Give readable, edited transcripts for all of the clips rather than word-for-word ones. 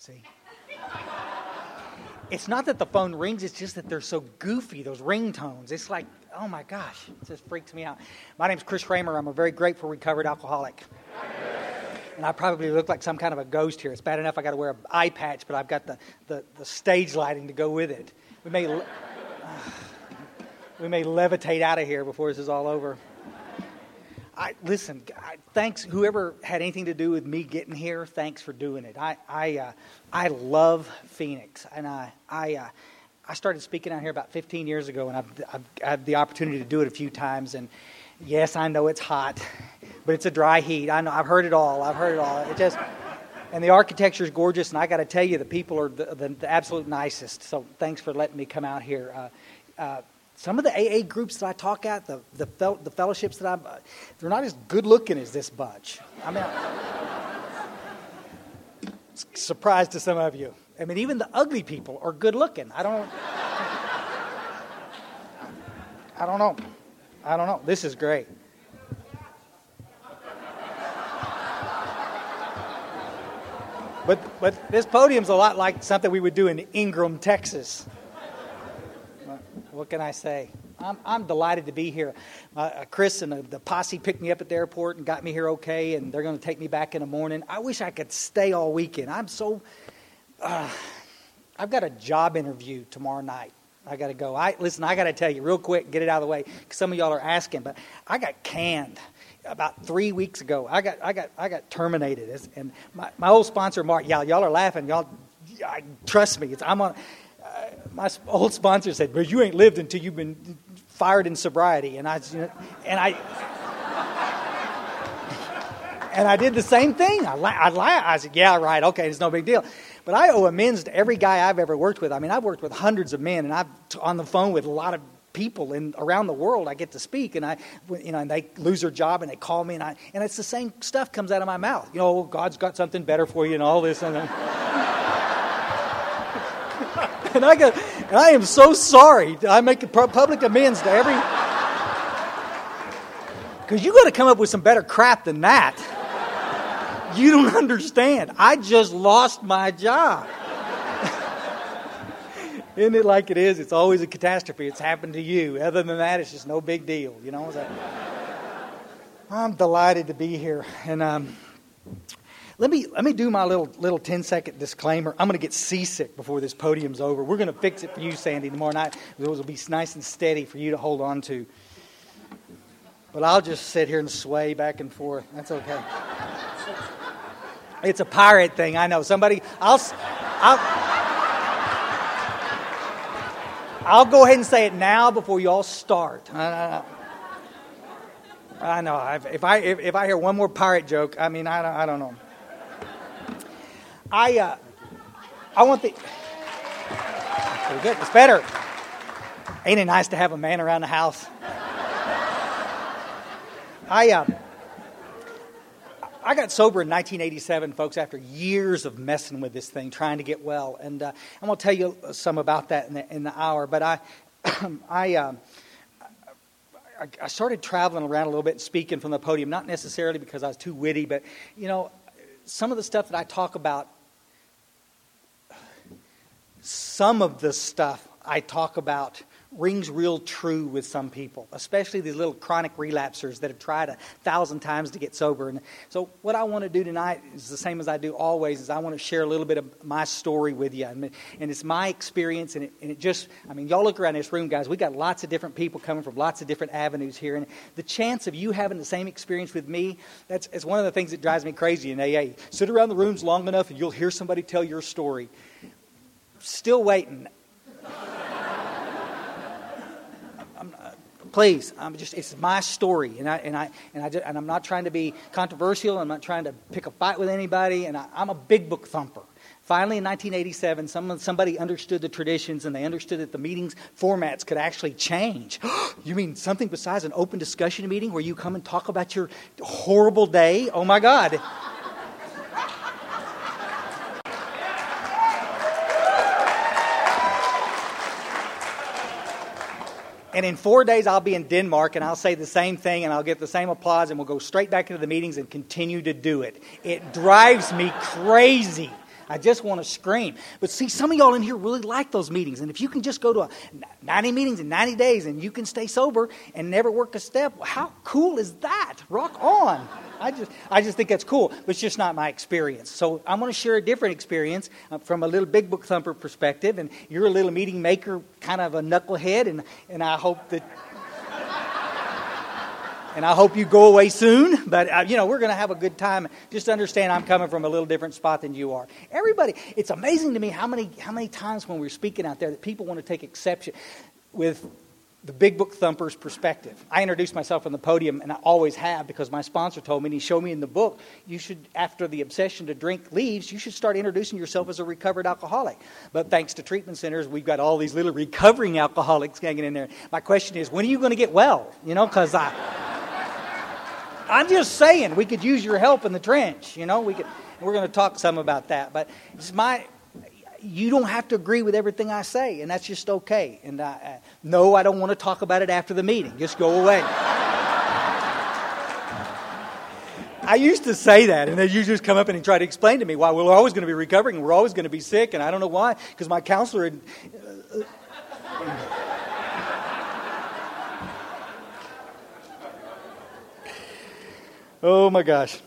See? It's not that the phone rings, it's just that they're so goofy, those ringtones. It's like, oh my gosh, it just freaks me out. My name's Chris Kramer. I'm a very grateful recovered alcoholic. And I probably look like some kind of a ghost here. It's bad enough I got to wear an eye patch, but I've got the stage lighting to go with it. We may levitate out of here before this is all over. Thanks whoever had anything to do with me getting here. Thanks for doing it. I love Phoenix, and I started speaking out here about 15 years ago, and I've had the opportunity to do it a few times. And yes, I know it's hot, but it's a dry heat. I know I've heard it all. And the architecture is gorgeous, and I got to tell you, the people are the absolute nicest. So thanks for letting me come out here. Some of the AA groups that I talk at, the fellowships that they're not as good looking as this bunch. I mean, surprise to some of you. I mean, even the ugly people are good looking. I don't know. This is great. But this podium's a lot like something we would do in Ingram, Texas. What can I say? I'm delighted to be here. Chris and the posse picked me up at the airport and got me here okay, and they're going to take me back in the morning. I wish I could stay all weekend. I've got a job interview tomorrow night. I got to go. I got to tell you real quick, get it out of the way, because some of y'all are asking, but I got canned about 3 weeks ago. I got terminated, and my old sponsor Mark. Y'all are laughing. Trust me. My old sponsor said, "But you ain't lived until you've been fired in sobriety," and I did the same thing. I said, "Yeah, right. Okay, it's no big deal." But I owe amends to every guy I've ever worked with. I mean, I've worked with hundreds of men, and I've on the phone with a lot of people around the world. I get to speak, and and they lose their job, and they call me, and it's the same stuff comes out of my mouth. God's got something better for you, and all this, and and I am so sorry. I make a public amends to every, because you got to come up with some better crap than that. You don't understand. I just lost my job. Isn't it like it is? It's always a catastrophe. It's happened to you. Other than that, it's just no big deal. I'm delighted to be here. And let me do my little 10-second disclaimer. I'm going to get seasick before this podium's over. We're going to fix it for you, Sandy, tomorrow night. Those will be nice and steady for you to hold on to. But I'll just sit here and sway back and forth. That's okay. It's a pirate thing, I know. I'll go ahead and say it now before you all start. I know. If I hear one more pirate joke, I don't know. I want the... Pretty good. It's better. Ain't it nice to have a man around the house? I got sober in 1987, folks, after years of messing with this thing, trying to get well. And I'm going to tell you some about that in the hour. But I started traveling around a little bit and speaking from the podium, not necessarily because I was too witty, but, some of the stuff that I talk about, rings real true with some people, especially these little chronic relapsers that have tried 1,000 times to get sober. And so what I want to do tonight is the same as I do always, is I want to share a little bit of my story with you. And it's my experience, and it just, y'all look around this room, guys, we got lots of different people coming from lots of different avenues here. And the chance of you having the same experience with me, it's one of the things that drives me crazy in AA. Sit around the rooms long enough and you'll hear somebody tell your story. Still waiting. Please, it's my story, and I'm not trying to be controversial. I'm not trying to pick a fight with anybody, and I'm a big book thumper. Finally, in 1987, somebody understood the traditions, and they understood that the meetings formats could actually change. You mean something besides an open discussion meeting where you come and talk about your horrible day? Oh my God. And in 4 days, I'll be in Denmark, and I'll say the same thing, and I'll get the same applause, and we'll go straight back into the meetings and continue to do it. It drives me crazy. I just want to scream. But see, some of y'all in here really like those meetings. And if you can just go to 90 meetings in 90 days and you can stay sober and never work a step, how cool is that? Rock on. I just think that's cool, but it's just not my experience. So I'm going to share a different experience from a little big book thumper perspective. And you're a little meeting maker, kind of a knucklehead, and I hope that... And I hope you go away soon, but, we're going to have a good time. Just understand I'm coming from a little different spot than you are. Everybody, it's amazing to me how many times when we're speaking out there that people want to take exception with the big book thumper's perspective. I introduced myself on the podium, and I always have, because my sponsor told me, and he showed me in the book, you should, after the obsession to drink leaves, you should start introducing yourself as a recovered alcoholic. But thanks to treatment centers, we've got all these little recovering alcoholics hanging in there. My question is, when are you going to get well? Because I'm just saying, we could use your help in the trench. We're going to talk some about that. But you don't have to agree with everything I say, and that's just okay. And no, I don't want to talk about it after the meeting. Just go away. I used to say that, and then you just come up and try to explain to me why we're always going to be recovering and we're always going to be sick, and I don't know why, because my counselor had... Oh my gosh.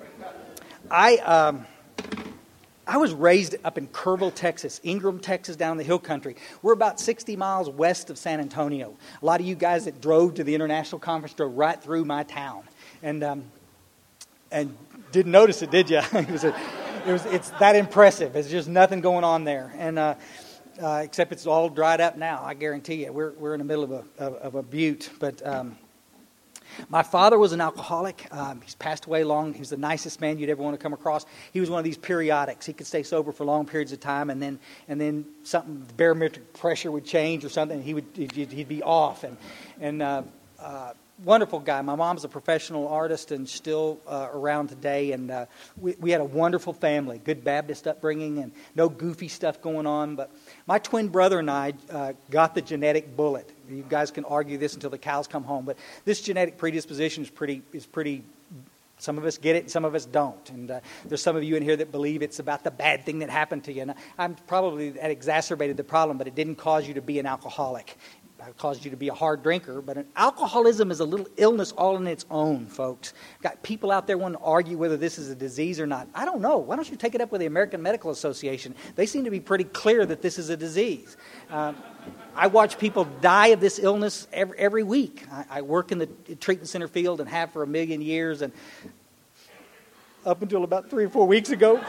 I was raised up in Kerrville, Texas, Ingram, Texas, down in the hill country. We're about 60 miles west of San Antonio. A lot of you guys that drove to the international conference drove right through my town, and didn't notice it, did you? It's that impressive. There's just nothing going on there, and except it's all dried up now. I guarantee you, we're in the middle of a butte, but. My father was an alcoholic. He's passed away long. He was the nicest man you'd ever want to come across. He was one of these periodics. He could stay sober for long periods of time, and then something, the barometric pressure would change or something, and he'd be off. And wonderful guy. My mom's a professional artist and still around today. And we had a wonderful family, good Baptist upbringing, and no goofy stuff going on. But my twin brother and I got the genetic bullet. You guys can argue this until the cows come home, but this genetic predisposition is pretty. Some of us get it, and some of us don't. And there's some of you in here that believe it's about the bad thing that happened to you. And I'm probably that exacerbated the problem, but it didn't cause you to be an alcoholic. It caused you to be a hard drinker. But alcoholism is a little illness all on its own, folks. Got people out there wanting to argue whether this is a disease or not. I don't know. Why don't you take it up with the American Medical Association? They seem to be pretty clear that this is a disease. I watch people die of this illness every week. I work in the treatment center field and have for 1 million years, and up until about 3 or 4 weeks ago.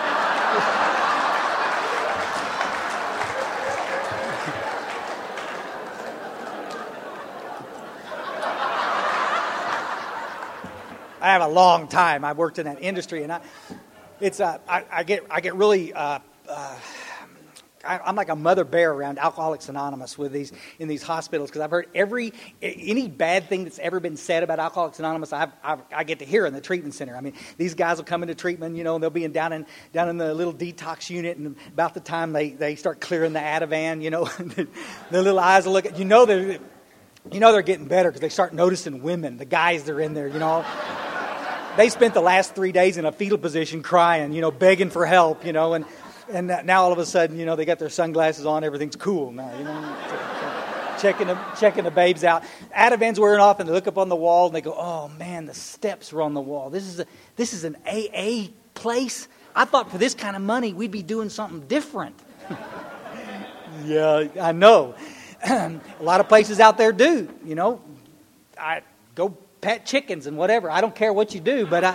I have a long time. I've worked in that industry, and I get really. I'm like a mother bear around Alcoholics Anonymous in these hospitals, because I've heard any bad thing that's ever been said about Alcoholics Anonymous. I get to hear in the treatment center. I mean, these guys will come into treatment, and they'll be down in the little detox unit, and about the time they start clearing the Ativan, the little eyes will look at they're getting better because they start noticing women, the guys that are in there, They spent the last 3 days in a fetal position crying, begging for help, and now all of a sudden, they got their sunglasses on, everything's cool now, checking the babes out. Ativan's wearing off, and they look up on the wall, and they go, "Oh man, the steps are on the wall. This is an AA place. I thought for this kind of money we'd be doing something different." Yeah, I know. A lot of places out there do, I go pet chickens and whatever. I don't care what you do, but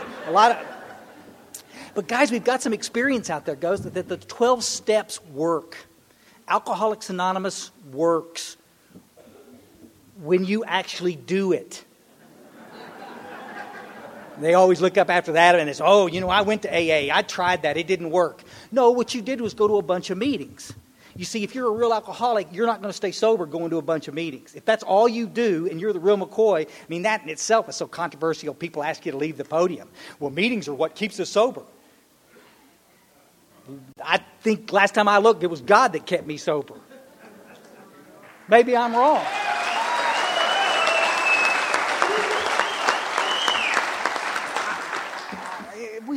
But guys, we've got some experience out there, guys, that the 12 steps work. Alcoholics Anonymous works when you actually do it. They always look up after that and it's, I went to AA. I tried that. It didn't work. No, what you did was go to a bunch of meetings. You see, if you're a real alcoholic, you're not going to stay sober going to a bunch of meetings. If that's all you do and you're the real McCoy, that in itself is so controversial, people ask you to leave the podium. Well, meetings are what keeps us sober. I think last time I looked, it was God that kept me sober. Maybe I'm wrong.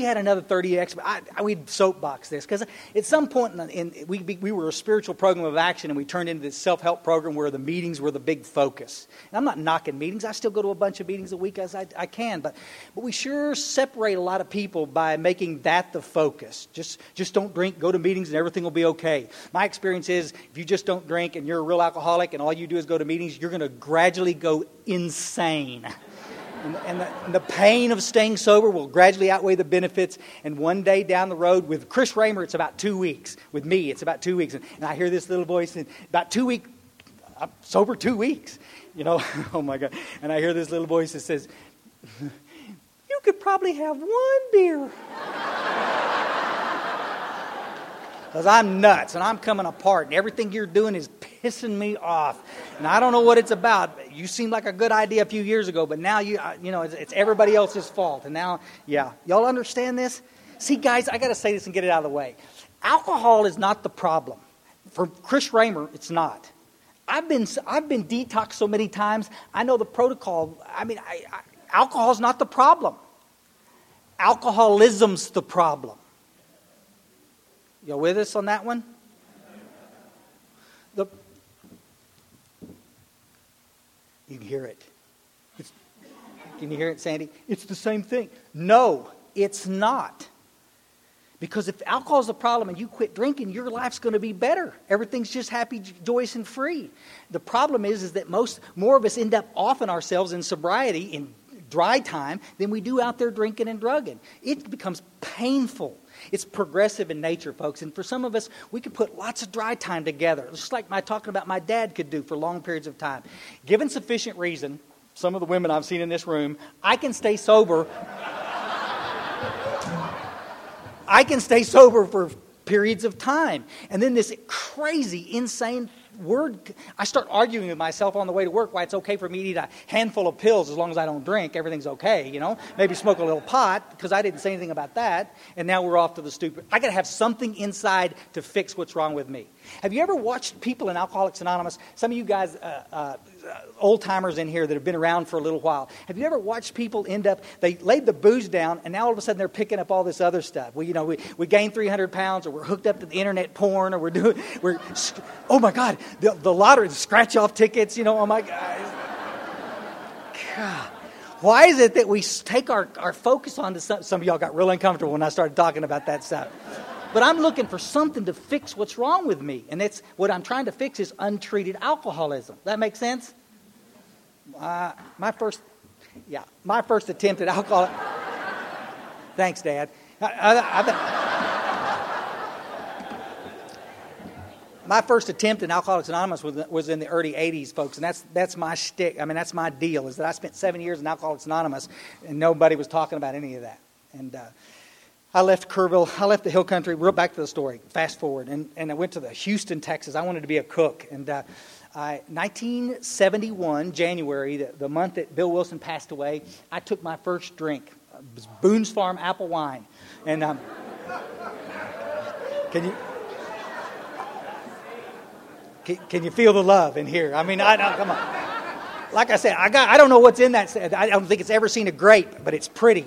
had another 30X. We'd soapbox this because at some point we were a spiritual program of action, and we turned into this self-help program where the meetings were the big focus. And I'm not knocking meetings. I still go to a bunch of meetings a week as I can. But we sure separate a lot of people by making that the focus. Just don't drink, go to meetings, and everything will be okay. My experience is if you just don't drink and you're a real alcoholic and all you do is go to meetings, you're going to gradually go insane. And the pain of staying sober will gradually outweigh the benefits. And one day down the road, with Chris Raymer, it's about 2 weeks. With me, it's about 2 weeks. And I hear this little voice, and about 2 weeks, I'm sober 2 weeks. Oh my God. And I hear this little voice that says, you could probably have one beer. Because I'm nuts and I'm coming apart and everything you're doing is pissing me off. And I don't know what it's about. You seemed like a good idea a few years ago, but now it's everybody else's fault. And now, y'all understand this? See, guys, I got to say this and get it out of the way. Alcohol is not the problem. For Chris Raymer, it's not. I've been detoxed so many times. I know the protocol. Alcohol's not the problem. Alcoholism's the problem. Y'all with us on that one? You can hear it. Can you hear it, Sandy? It's the same thing. No, it's not. Because if alcohol is the problem and you quit drinking, your life's going to be better. Everything's just happy, joyous, and free. The problem is that more of us end up offing ourselves in sobriety in dry time than we do out there drinking and drugging. It becomes painful. It's progressive in nature, folks. And for some of us, we could put lots of dry time together, just like talking about my dad could do for long periods of time. Given sufficient reason, some of the women I've seen in this room, I can stay sober. I can stay sober for periods of time. And then this crazy, insane word, I start arguing with myself on the way to work why it's okay for me to eat a handful of pills as long as I don't drink. Everything's okay, Maybe smoke a little pot because I didn't say anything about that. And now we're off to the stupid. I got to have something inside to fix what's wrong with me. Have you ever watched people in Alcoholics Anonymous? Some of you guys, old timers in here that have been around for a little while. Have you ever watched people they laid the booze down and now all of a sudden they're picking up all this other stuff? We gained 300 pounds, or we're hooked up to the internet porn, or oh my God, the lottery, the scratch off tickets, oh my God. Why is it that we take our focus on to some of y'all got real uncomfortable when I started talking about that stuff. But I'm looking for something to fix what's wrong with me. And that's what I'm trying to fix is untreated alcoholism. That make sense? My first attempt at alcohol. Thanks, Dad. My first attempt in Alcoholics Anonymous was in the early 80s, folks, and that's my shtick. That's my deal, is that I spent 7 years in Alcoholics Anonymous, and nobody was talking about any of that. And I left Kerrville. I left the hill country. Real back to the story. Fast forward. And I went to Houston, Texas. I wanted to be a cook. And 1971, January, the month that Bill Wilson passed away, I took my first drink. It was Boone's Farm apple wine. And can you feel the love in here? Come on. Like I said, I don't know what's in that. I don't think it's ever seen a grape, but it's pretty,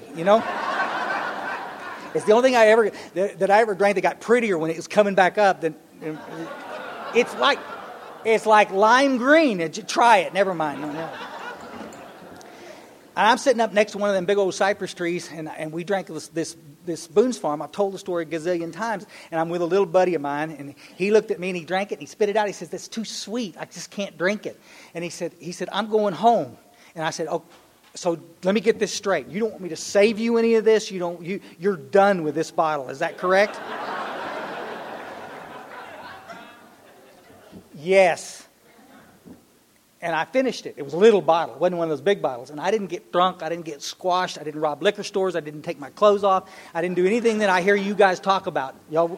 It's the only thing I ever drank that got prettier when it was coming back up. It's like lime green. Try it. Never mind. No. And I'm sitting up next to one of them big old cypress trees, and we drank this Boone's Farm. I've told the story a gazillion times, and I'm with a little buddy of mine, and he looked at me and he drank it and he spit it out. He says, "That's too sweet. I just can't drink it." And he said, "I'm going home." And I said, "Oh. So let me get this straight. You don't want me to save you any of this? You're done with this bottle. Is that correct?" Yes. And I finished it. It was a little bottle. It wasn't one of those big bottles. And I didn't get drunk. I didn't get squashed. I didn't rob liquor stores. I didn't take my clothes off. I didn't do anything that I hear you guys talk about.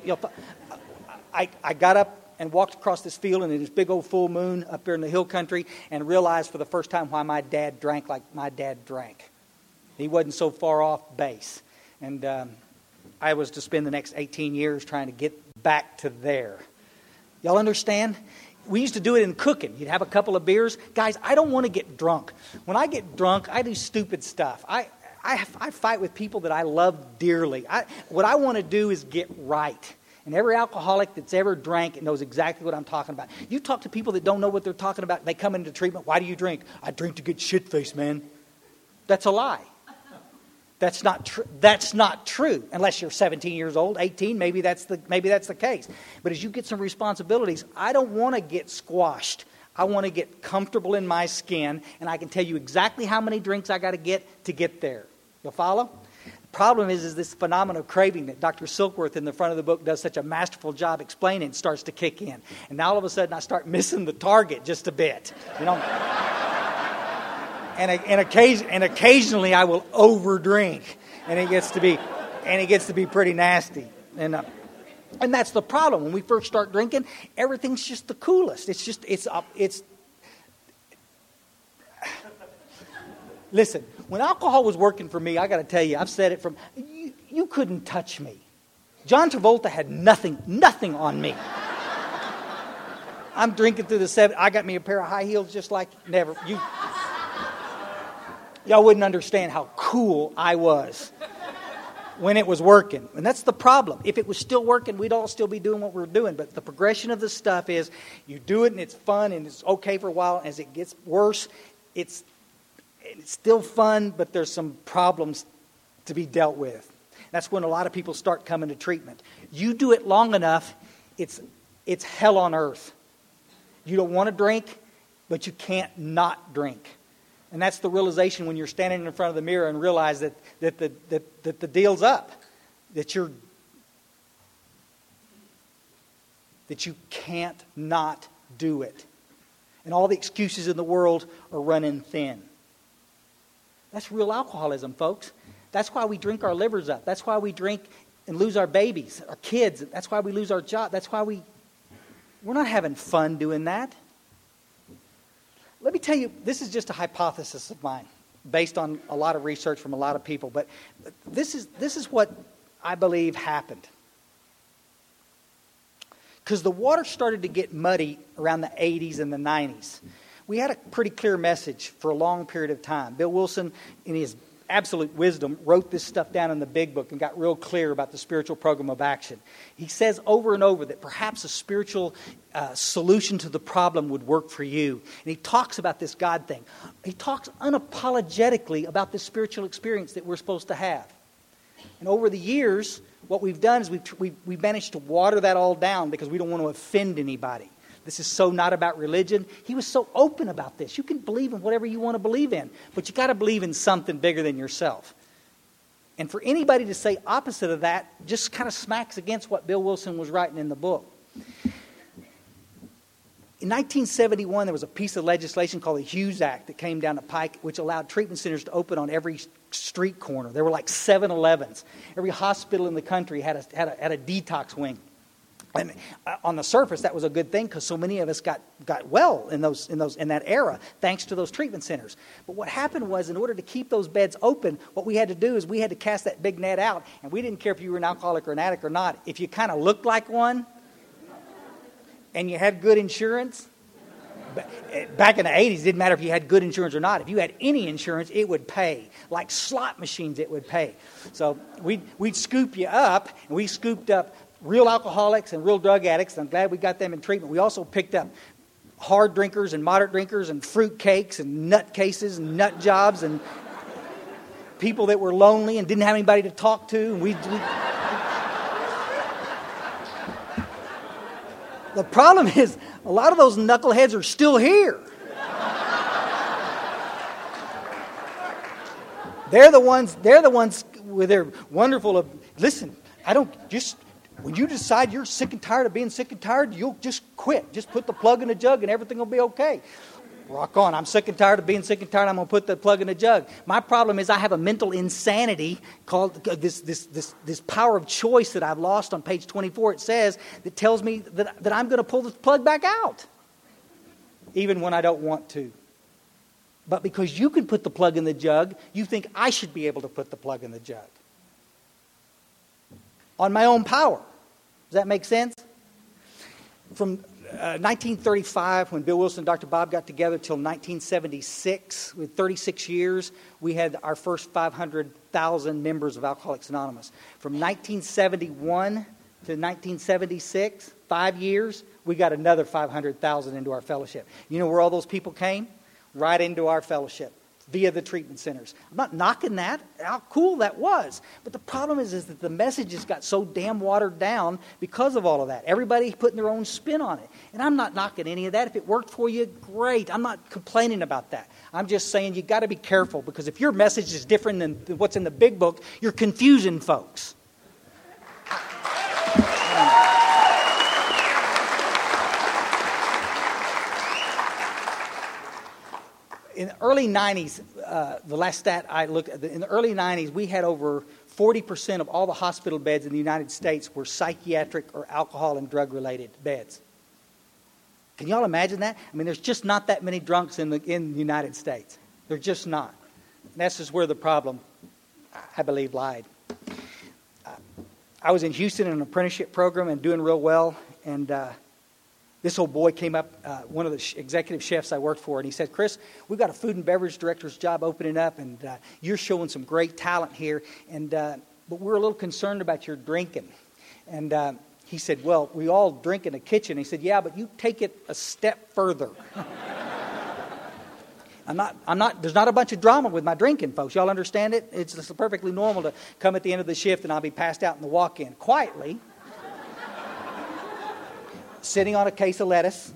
I got up and walked across this field in this big old full moon up there in the hill country and realized for the first time why my dad drank like my dad drank. He wasn't so far off base. And I was to spend the next 18 years trying to get back to there. Y'all understand? We used to do it in cooking. You'd have a couple of beers. Guys, I don't want to get drunk. When I get drunk, I do stupid stuff. I fight with people that I love dearly. What I want to do is get right. And every alcoholic that's ever drank knows exactly what I'm talking about. You talk to people that don't know what they're talking about. They come into treatment. Why do you drink? I drink to get shit-faced, man. That's a lie. That's not true. That's not true. Unless you're 17 years old, 18, maybe that's the case. But as you get some responsibilities, I don't want to get squashed. I want to get comfortable in my skin, and I can tell you exactly how many drinks I got to get there. You'll follow? The problem is this phenomenon of craving that Dr. Silkworth in the front of the book does such a masterful job explaining starts to kick in. And now all of a sudden I start missing the target just a bit. You know? and occasionally I will overdrink. And it gets to be pretty nasty. And that's the problem. When we first start drinking, everything's just the coolest. Listen, when alcohol was working for me, I got to tell you, I've said it from, you couldn't touch me. John Travolta had nothing on me. I'm drinking through the 70s. I got me a pair of high heels just like never. Y'all wouldn't understand how cool I was when it was working. And that's the problem. If it was still working, we'd all still be doing what we're doing. But the progression of the stuff is you do it and it's fun and it's okay for a while. As it gets worse, it's still fun, but there's some problems to be dealt with. That's when a lot of people start coming to treatment. You do it long enough, it's hell on earth. You don't want to drink, but you can't not drink. And that's the realization when you're standing in front of the mirror and realize that the deal's up. That you can't not do it. And all the excuses in the world are running thin. That's real alcoholism, folks. That's why we drink our livers up. That's why we drink and lose our babies, our kids. That's why we lose our job. That's why we're not having fun doing that. Let me tell you, this is just a hypothesis of mine, based on a lot of research from a lot of people. But this is what I believe happened. Because the water started to get muddy around the 80s and the 90s. We had a pretty clear message for a long period of time. Bill Wilson, in his absolute wisdom, wrote this stuff down in the big book and got real clear about the spiritual program of action. He says over and over that perhaps a spiritual solution to the problem would work for you. And he talks about this God thing. He talks unapologetically about this spiritual experience that we're supposed to have. And over the years, what we've done is we've managed to water that all down because we don't want to offend anybody. This is so not about religion. He was so open about this. You can believe in whatever you want to believe in, but you got to believe in something bigger than yourself. And for anybody to say opposite of that just kind of smacks against what Bill Wilson was writing in the book. In 1971, there was a piece of legislation called the Hughes Act that came down the pike, which allowed treatment centers to open on every street corner. There were like 7-Elevens. Every hospital in the country had a detox wing. And on the surface, that was a good thing because so many of us got well in that era, thanks to those treatment centers. But what happened was, in order to keep those beds open, what we had to do is we had to cast that big net out, and we didn't care if you were an alcoholic or an addict or not. If you kind of looked like one, and you had good insurance, back in the 80s, it didn't matter if you had good insurance or not. If you had any insurance, it would pay. Like slot machines, it would pay. So we'd scoop you up, and we scooped up real alcoholics and real drug addicts. I'm glad we got them in treatment. We also picked up hard drinkers and moderate drinkers and fruit cakes and nut cases and nut jobs and people that were lonely and didn't have anybody to talk to. And the problem is a lot of those knuckleheads are still here. They're the ones with their wonderful, listen, when you decide you're sick and tired of being sick and tired, you'll just quit. Just put the plug in the jug and everything will be okay. Rock on. I'm sick and tired of being sick and tired. I'm going to put the plug in the jug. My problem is I have a mental insanity called this power of choice that I've lost on page 24. It says, that tells me that I'm going to pull the plug back out, even when I don't want to. But because you can put the plug in the jug, you think I should be able to put the plug in the jug. On my own power. Does that make sense? From 1935, when Bill Wilson and Dr. Bob got together, till 1976, with 36 years, we had our first 500,000 members of Alcoholics Anonymous. From 1971 to 1976, 5 years, we got another 500,000 into our fellowship. You know where all those people came? Right into our fellowship, via the treatment centers. I'm not knocking that, how cool that was. But the problem is that the messages got so damn watered down because of all of that. Everybody putting their own spin on it. And I'm not knocking any of that. If it worked for you, great. I'm not complaining about that. I'm just saying you got to be careful, because if your message is different than what's in the big book, you're confusing folks. In the early 90s, the last stat I looked at, in the early 90s, we had over 40% of all the hospital beds in the United States were psychiatric or alcohol and drug-related beds. Can y'all imagine that? I mean, there's just not that many drunks in the United States. They're just not. And that's just where the problem, I believe, lied. I was in Houston in an apprenticeship program and doing real well, and this old boy came up, one of the executive chefs I worked for, and he said, "Chris, we've got a food and beverage director's job opening up, and you're showing some great talent here, and but we're a little concerned about your drinking." And he said, "Well, we all drink in the kitchen." He said, "Yeah, but you take it a step further." There's not a bunch of drama with my drinking, folks. Y'all understand it? It's just perfectly normal to come at the end of the shift and I'll be passed out in the walk-in quietly, sitting on a case of lettuce,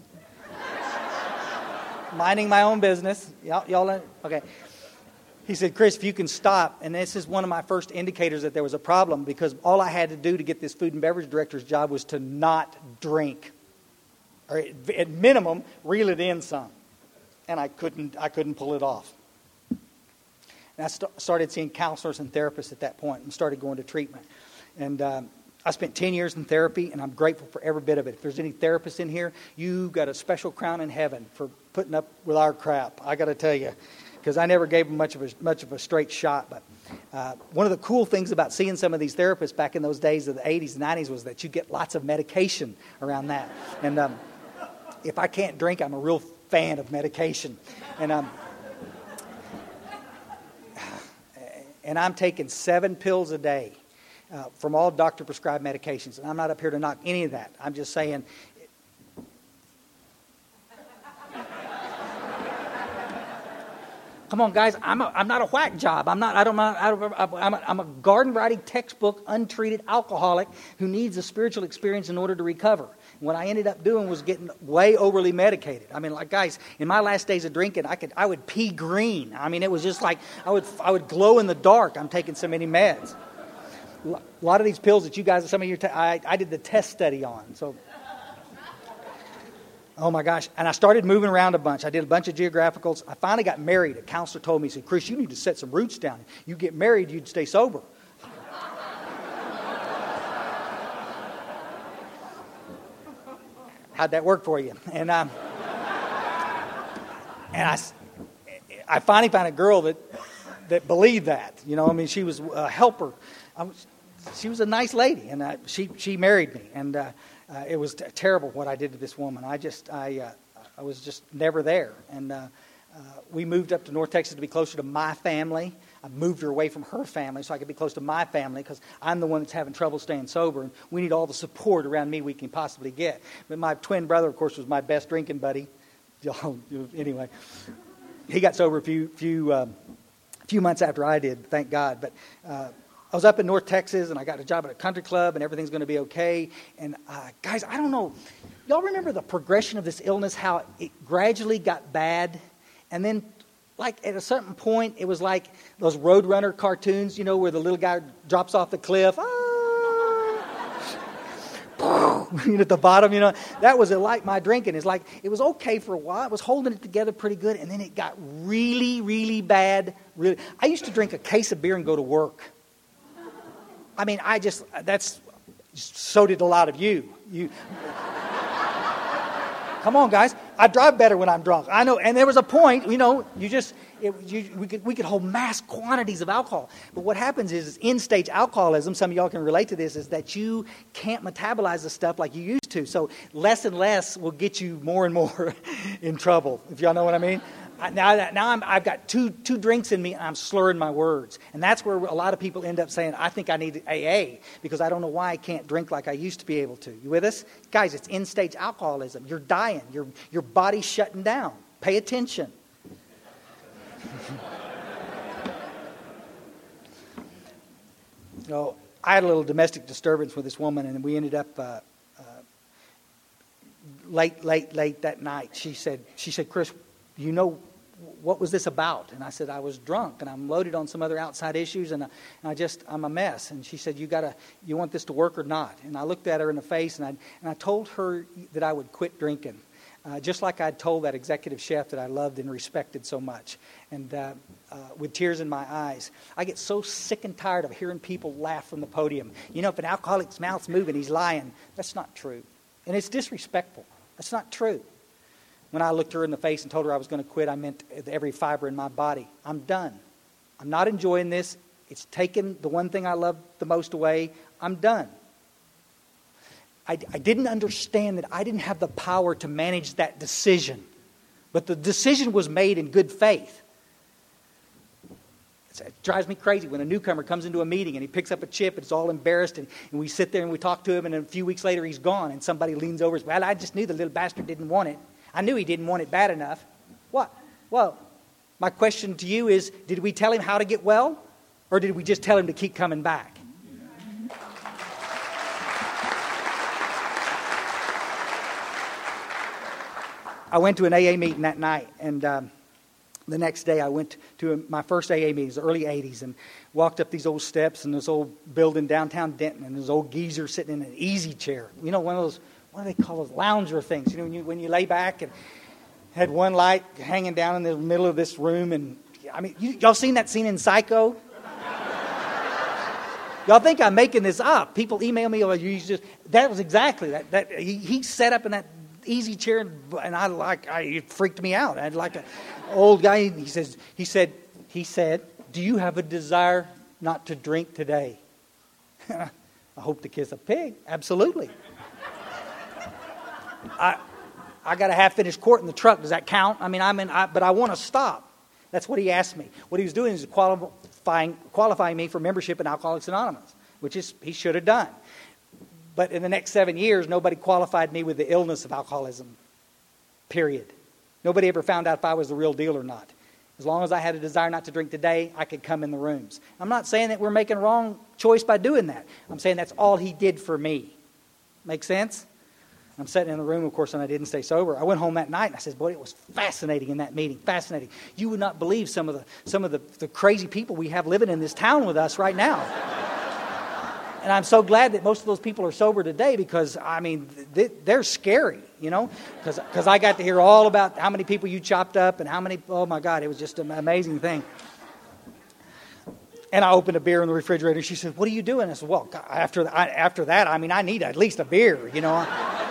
minding my own business. Y'all, okay. He said, "Chris, if you can stop," and this is one of my first indicators that there was a problem, because all I had to do to get this food and beverage director's job was to not drink, or at minimum, reel it in some, and I couldn't pull it off. And I started seeing counselors and therapists at that point, and started going to treatment, and I spent 10 years in therapy, and I'm grateful for every bit of it. If there's any therapists in here, you got a special crown in heaven for putting up with our crap. I got to tell you, because I never gave them much of a straight shot. But one of the cool things about seeing some of these therapists back in those days of the 80s and 90s was that you get lots of medication around that. And if I can't drink, I'm a real fan of medication. And I'm taking 7 pills a day. From all doctor-prescribed medications. And I'm not up here to knock any of that. I'm just saying, come on, guys, I'm not a whack job. I'm a garden variety textbook, untreated alcoholic who needs a spiritual experience in order to recover. What I ended up doing was getting way overly medicated. I mean, like, guys, in my last days of drinking, I would pee green. I mean, it was just like I would glow in the dark. I'm taking so many meds. A lot of these pills that you guys, some of you, I did the test study on. So, oh my gosh. And I started moving around a bunch. I did a bunch of geographicals. I finally got married. A counselor told me, he said, "Chris, you need to set some roots down. You get married, you'd stay sober." How'd that work for you? And I finally found a girl that believed that. You know, I mean, she was a helper. She was a nice lady, and she married me, and it was terrible what I did to this woman. I was just never there, and we moved up to North Texas to be closer to my family. I moved her away from her family so I could be close to my family, because I'm the one that's having trouble staying sober, and we need all the support around me we can possibly get. But my twin brother, of course, was my best drinking buddy. Anyway, he got sober a few months after I did, thank God. But I was up in North Texas, and I got a job at a country club, and everything's going to be okay. And guys, I don't know. Y'all remember the progression of this illness, how it gradually got bad? And then, like, at a certain point, it was like those Roadrunner cartoons, you know, where the little guy drops off the cliff. At the bottom, you know. That was like my drinking. It's like, it was okay for a while. I was holding it together pretty good, and then it got really, really bad. I used to drink a case of beer and go to work. I mean, so did a lot of you. Come on, guys. I drive better when I'm drunk. I know. And there was a point, we could hold mass quantities of alcohol. But what happens is end-stage alcoholism, some of y'all can relate to this, is that you can't metabolize the stuff like you used to. So less and less will get you more and more in trouble, if y'all know what I mean. I've got two drinks in me and I'm slurring my words. And that's where a lot of people end up saying, I think I need AA because I don't know why I can't drink like I used to be able to. You with us? Guys, it's end-stage alcoholism. You're dying. Your body's shutting down. Pay attention. So I had a little domestic disturbance with this woman and we ended up late that night. She said, Chris, you know, what was this about? And I said, I was drunk and I'm loaded on some other outside issues and I'm a mess. And she said, you want this to work or not? And I looked at her in the face and I told her that I would quit drinking. Just like I'd told that executive chef that I loved and respected so much. And with tears in my eyes. I get so sick and tired of hearing people laugh from the podium. You know, if an alcoholic's mouth's moving, he's lying. That's not true. And it's disrespectful. That's not true. When I looked her in the face and told her I was going to quit, I meant every fiber in my body. I'm done. I'm not enjoying this. It's taken the one thing I love the most away. I'm done. I didn't understand that I didn't have the power to manage that decision. But the decision was made in good faith. It drives me crazy when a newcomer comes into a meeting and he picks up a chip and it's all embarrassed and we sit there and we talk to him and then a few weeks later he's gone and somebody leans over and says, well, I just knew the little bastard didn't want it. I knew he didn't want it bad enough. What? Well, my question to you is, did we tell him how to get well? Or did we just tell him to keep coming back? I went to an AA meeting that night, and the next day I went to my first AA meeting, the early 80s, and walked up these old steps in this old building downtown Denton, and this old geezer sitting in an easy chair. You know, one of those, what do they call those, lounger things? You know, when you lay back and had one light hanging down in the middle of this room, and I mean, y'all seen that scene in Psycho? Y'all think I'm making this up? People email me, that was exactly that. He sat up in that easy chair, and it freaked me out. I had like an old guy. He said, do you have a desire not to drink today? I hope to kiss a pig. Absolutely. I got a half-finished quart in the truck. Does that count? But I want to stop. That's what he asked me. What he was doing is qualifying me for membership in Alcoholics Anonymous, which is he should have done. But in the next 7 years, nobody qualified me with the illness of alcoholism, period. Nobody ever found out if I was the real deal or not. As long as I had a desire not to drink today, I could come in the rooms. I'm not saying that we're making a wrong choice by doing that. I'm saying that's all he did for me. Make sense? I'm sitting in the room, of course, and I didn't stay sober. I went home that night, and I said, boy, it was fascinating in that meeting, fascinating. You would not believe some of the crazy people we have living in this town with us right now. And I'm so glad that most of those people are sober today because, they're scary, you know, because I got to hear all about how many people you chopped up and how many, oh my God, it was just an amazing thing. And I opened a beer in the refrigerator. She said, what are you doing? I said, well, after that, I need at least a beer, you know.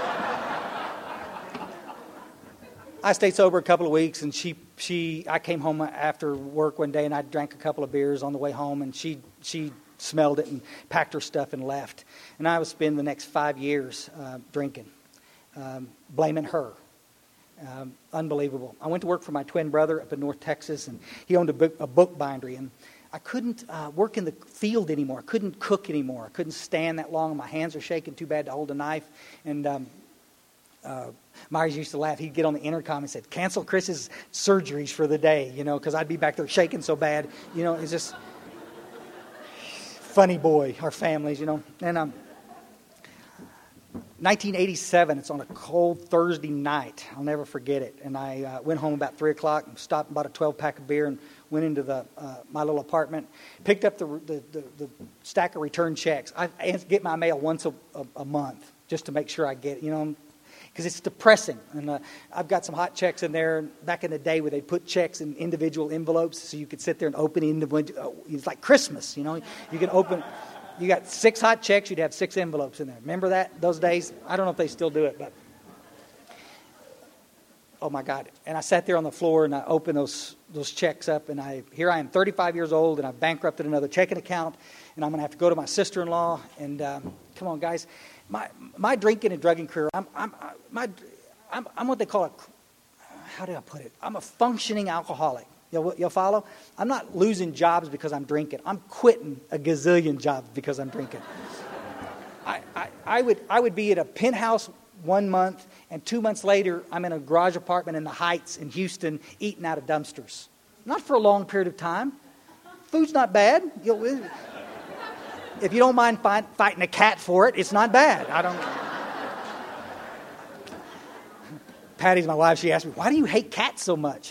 I stayed sober a couple of weeks, and I came home after work one day, and I drank a couple of beers on the way home, and she smelled it and packed her stuff and left. And I would spend the next 5 years drinking, blaming her. Unbelievable. I went to work for my twin brother up in North Texas, and he owned a book bindery, and I couldn't work in the field anymore. I couldn't cook anymore. I couldn't stand that long. My hands are shaking too bad to hold a knife. And Myers used to laugh. He'd get on the intercom and said, cancel Chris's surgeries for the day, you know, because I'd be back there shaking so bad. You know, it's just funny boy, our families, you know. And 1987, it's on a cold Thursday night. I'll never forget it. And I went home about 3 o'clock and stopped and bought a 12-pack of beer and went into my little apartment, picked up the stack of return checks. I get my mail once a month just to make sure I get it, you know, because it's depressing. And I've got some hot checks in there. Back in the day where they put checks in individual envelopes so you could sit there and open individual. It's like Christmas, you know. You can open. You got 6 hot checks. You'd have 6 envelopes in there. Remember that those days? I don't know if they still do it, but oh my God. And I sat there on the floor and I opened those checks up, and here I am 35 years old, and I've bankrupted another checking account, and I'm going to have to go to my sister-in-law. And come on, guys, my drinking and drugging career, I'm what they call a, how do I put it? I'm a functioning alcoholic. You'll follow? I'm not losing jobs because I'm drinking. I'm quitting a gazillion jobs because I'm drinking. I would be at a penthouse 1 month, and 2 months later, I'm in a garage apartment in the Heights in Houston, eating out of dumpsters. Not for a long period of time. Food's not bad. If you don't mind fighting a cat for it, it's not bad. Patty's my wife. She asked me, "Why do you hate cats so much?"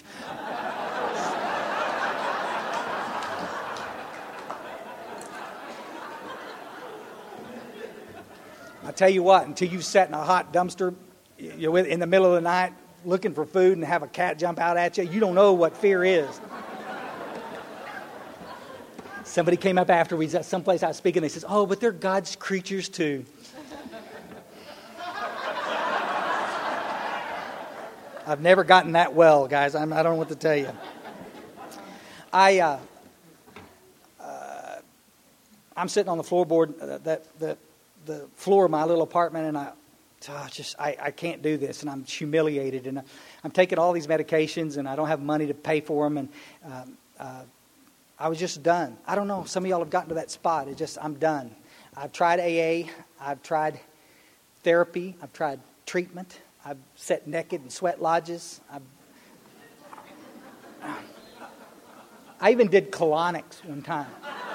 I tell you what, until you sat in a hot dumpster in the middle of the night looking for food and have a cat jump out at you, you don't know what fear is. Somebody came up after we someplace I was speaking, they says, "Oh, but they're God's creatures too." I've never gotten that well, guys. I don't know what to tell you. I'm sitting on the floorboard, the floor of my little apartment, and I can't do this, and I'm humiliated, and I'm taking all these medications, and I don't have money to pay for them, and I was just done. I don't know. Some of y'all have gotten to that spot. I'm done. I've tried AA. I've tried therapy. I've tried treatment. I've sat naked in sweat lodges. I even did colonics one time.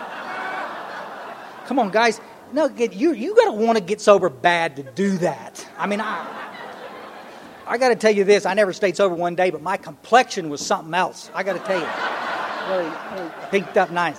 Come on, guys. No, you got to want to get sober bad to do that. I mean, I got to tell you this. I never stayed sober one day, but my complexion was something else. I got to tell you. Really pinked up nice.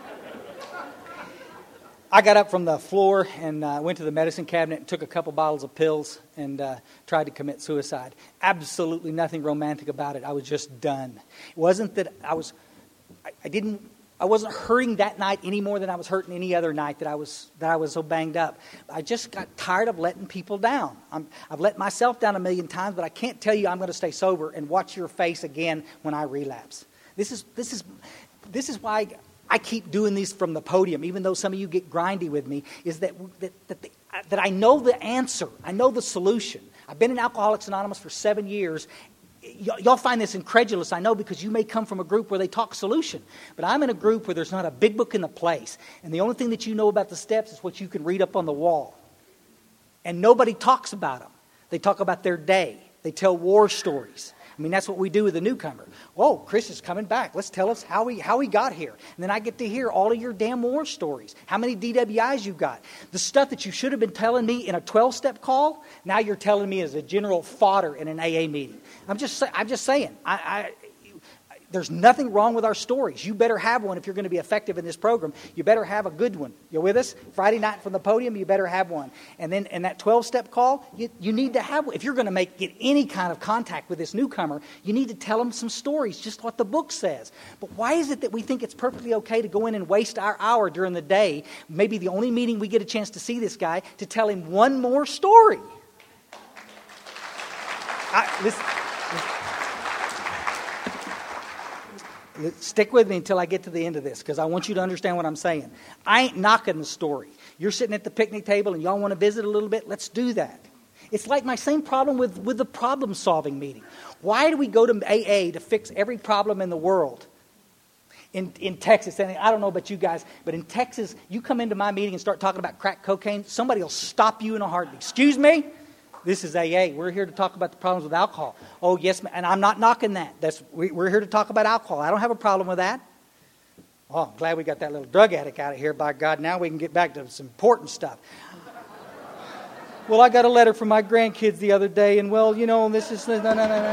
I got up from the floor and went to the medicine cabinet and took a couple bottles of pills and tried to commit suicide. Absolutely nothing romantic about it. I was just done. It wasn't that I wasn't hurting that night any more than I was hurting any other night that I was so banged up. I just got tired of letting people down. I've let myself down a million times, but I can't tell you I'm going to stay sober and watch your face again when I relapse. This is why I keep doing these from the podium, even though some of you get grindy with me, is that I know the answer. I know the solution. I've been in Alcoholics Anonymous for 7 years. Y'all find this incredulous, I know, because you may come from a group where they talk solution. But I'm in a group where there's not a big book in the place. And the only thing that you know about the steps is what you can read up on the wall. And nobody talks about them. They talk about their day. They tell war stories. I mean, that's what we do with a newcomer. Whoa, Chris is coming back. Let's tell us how he got here. And then I get to hear all of your damn war stories. How many DWIs you got. The stuff that you should have been telling me in a 12-step call, now you're telling me as a general fodder in an AA meeting. I'm just saying. There's nothing wrong with our stories. You better have one if you're going to be effective in this program. You better have a good one. You with us? Friday night from the podium, you better have one. And then in that 12-step call, you need to have one. If you're going to get any kind of contact with this newcomer, you need to tell them some stories, just what the book says. But why is it that we think it's perfectly okay to go in and waste our hour during the day, maybe the only meeting we get a chance to see this guy, to tell him one more story? Stick with me until I get to the end of this, because I want you to understand what I'm saying. I ain't knocking the story. You're sitting at the picnic table and y'all want to visit a little bit? Let's do that. It's like my same problem with the problem-solving meeting. Why do we go to AA to fix every problem in the world? In Texas, and I don't know about you guys, but in Texas, you come into my meeting and start talking about crack cocaine, somebody will stop you in a heartbeat. Excuse me? This is AA. We're here to talk about the problems with alcohol. Oh, yes, and I'm not knocking that. We're here to talk about alcohol. I don't have a problem with that. Oh, I'm glad we got that little drug addict out of here. By God, now we can get back to some important stuff. Well, I got a letter from my grandkids the other day, and well, this is... No.